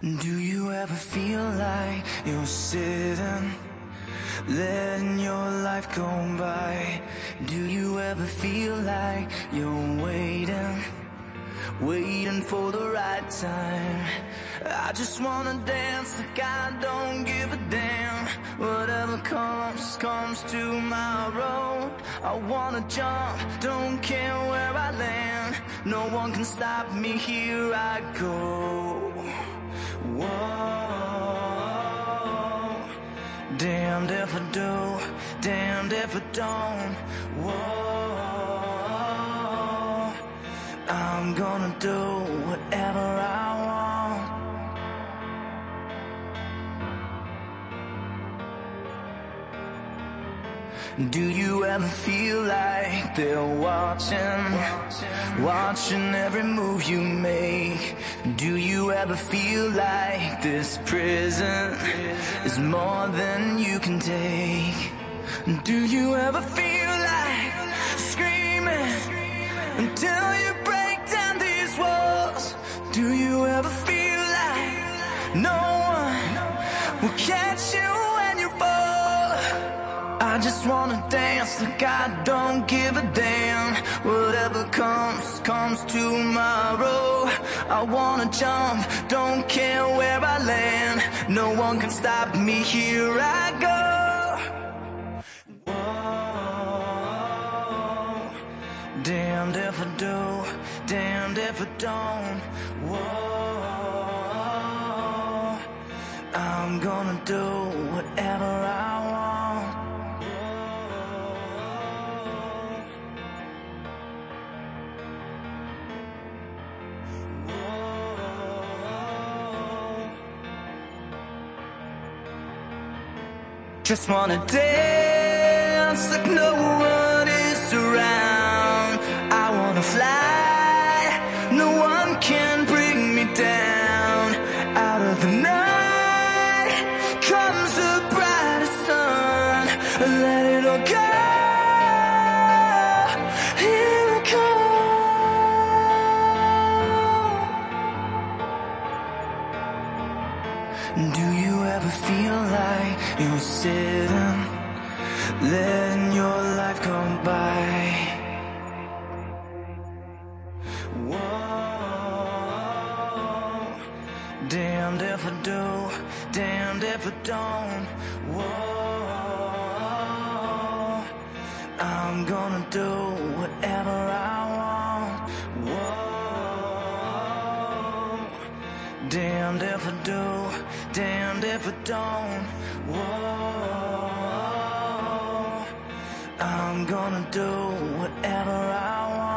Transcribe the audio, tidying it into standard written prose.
Do you ever feel like you're sitting, letting your life go by? Do you ever feel like you're waiting for the right time? I just wanna dance like I don't give a damn. Whatever comes tomorrow. I wanna jump, don't care where I land. No one can stop me, here I go. Whoa, damned if I do, damned if I don't. Whoa, I'm gonna do whatever I want. Do you ever feel like they're watching every move you make? Do you ever feel like this prison is more than you can take? Do you ever feel like screaming until you break down these walls? Do you ever feel like no one will catch you when you fall? I just wanna dance like I don't give a damn. Whatever comes tomorrow. I wanna jump, don't care where I land. No one can stop me, here I go. Whoa, damned if I do, damned if I don't. Whoa, I'm gonna do whatever I want. Just wanna dance like no one is around. I wanna fly, no one can bring me down. Out of the night comes a brighter sun. Let it all go, here I come. Do you ever feel like you're sitting, letting your life go by? Whoa, damned if I do, damned if I don't. Whoa, I'm gonna do whatever I want. Whoa, damned if I do, damned if I don't. Whoa, I'm gonna do whatever I want.